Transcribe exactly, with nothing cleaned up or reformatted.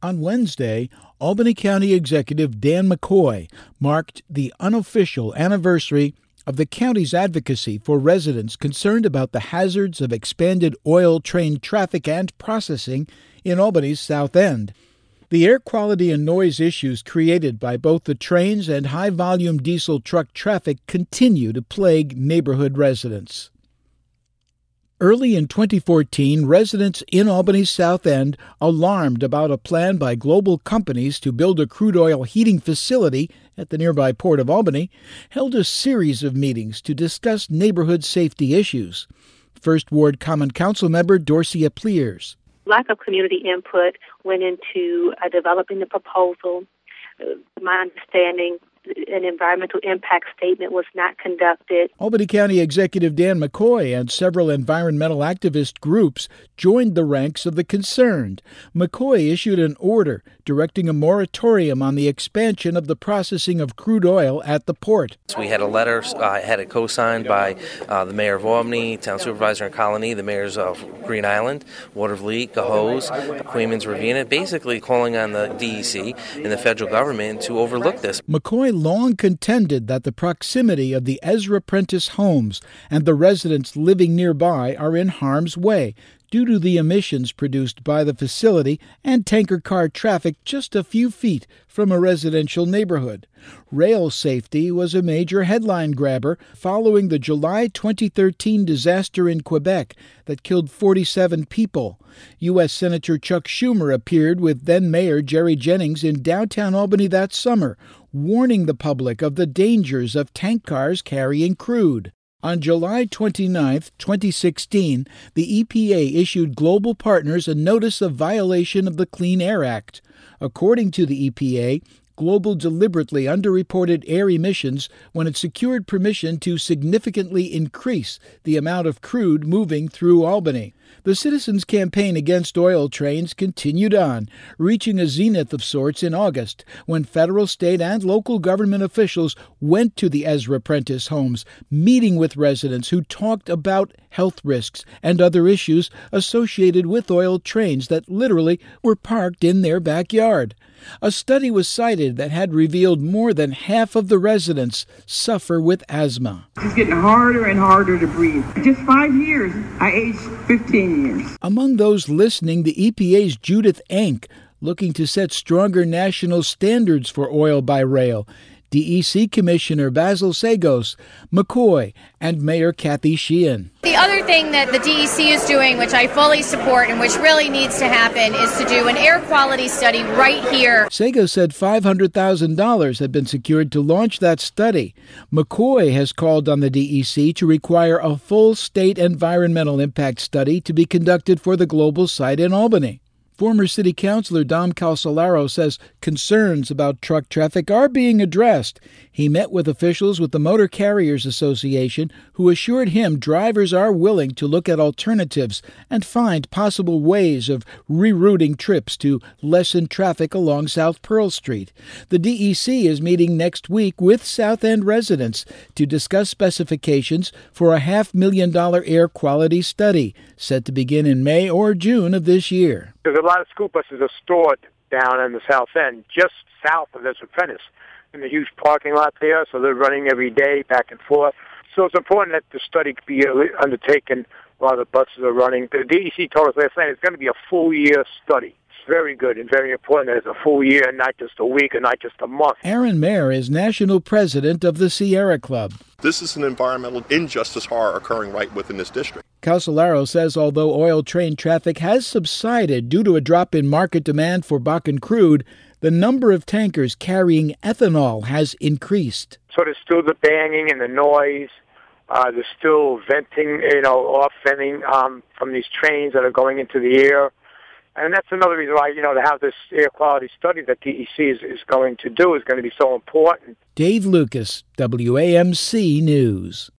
On Wednesday, Albany County Executive Dan McCoy marked the unofficial anniversary of the county's advocacy for residents concerned about the hazards of expanded oil train traffic and processing in Albany's South End. The air quality and noise issues created by both the trains and high-volume diesel truck traffic continue to plague neighborhood residents. Early in twenty fourteen, residents in Albany's South End, alarmed about a plan by global companies to build a crude oil heating facility at the nearby Port of Albany, held a series of meetings to discuss neighborhood safety issues. First Ward Common Council member Dorcia Pleers. Lack of community input went into uh, developing the proposal. Uh, my understanding, an environmental impact statement was not conducted. Albany County Executive Dan McCoy and several environmental activist groups joined the ranks of the concerned. McCoy issued an order directing a moratorium on the expansion of the processing of crude oil at the port. We had a letter, uh, had it co-signed by uh, the mayor of Albany, town supervisor in Colony, the mayors of Green Island, Watervliet, Cohoes, Queens, Ravenna, basically calling on the D E C and the federal government to overlook this. McCoy long contended that the proximity of the Ezra Prentice homes and the residents living nearby are in harm's way due to the emissions produced by the facility and tanker car traffic just a few feet from a residential neighborhood. Rail safety was a major headline grabber following the July twenty thirteen disaster in Quebec that killed forty-seven people. U S Senator Chuck Schumer appeared with then-Mayor Jerry Jennings in downtown Albany that summer, warning the public of the dangers of tank cars carrying crude. On July twenty-ninth, twenty sixteen, the E P A issued global partners a notice of violation of the Clean Air Act. According to the E P A, Global deliberately underreported air emissions when it secured permission to significantly increase the amount of crude moving through Albany. The citizens' campaign against oil trains continued on, reaching a zenith of sorts in August when federal, state, and local government officials went to the Ezra Prentice homes, meeting with residents who talked about health risks and other issues associated with oil trains that literally were parked in their backyard. A study was cited that had revealed more than half of the residents suffer with asthma. It's getting harder and harder to breathe. Just five years, I aged fifteen years. Among those listening, the E P A's Judith Enck, looking to set stronger national standards for oil by rail, D E C Commissioner Basil Sagos, McCoy, and Mayor Kathy Sheehan. The other thing that the D E C is doing, which I fully support and which really needs to happen, is to do an air quality study right here. Sagos said five hundred thousand dollars had been secured to launch that study. McCoy has called on the D E C to require a full state environmental impact study to be conducted for the global site in Albany. Former City Councilor Dom Calsolaro says concerns about truck traffic are being addressed. He met with officials with the Motor Carriers Association who assured him drivers are willing to look at alternatives and find possible ways of rerouting trips to lessen traffic along South Pearl Street. The D E C is meeting next week with South End residents to discuss specifications for a half million dollar air quality study set to begin in May or June of this year. There's a lot of school buses are stored down in the South End, just south of Ezra Prentice, in a huge parking lot there, so they're running every day back and forth. So it's important that the study be undertaken while the buses are running. The D E C told us last night it's going to be a full year study. It's very good and very important that it's a full year, not just a week and not just a month. Aaron Mayer is national president of the Sierra Club. This is an environmental injustice horror occurring right within this district. Calsolaro says although oil train traffic has subsided due to a drop in market demand for Bakken crude, the number of tankers carrying ethanol has increased. So there's still the banging and the noise. Uh, there's still venting, you know, off venting um, from these trains that are going into the air. And that's another reason why, you know, to have this air quality study that D E C is, is going to do is going to be so important. Dave Lucas, W A M C News.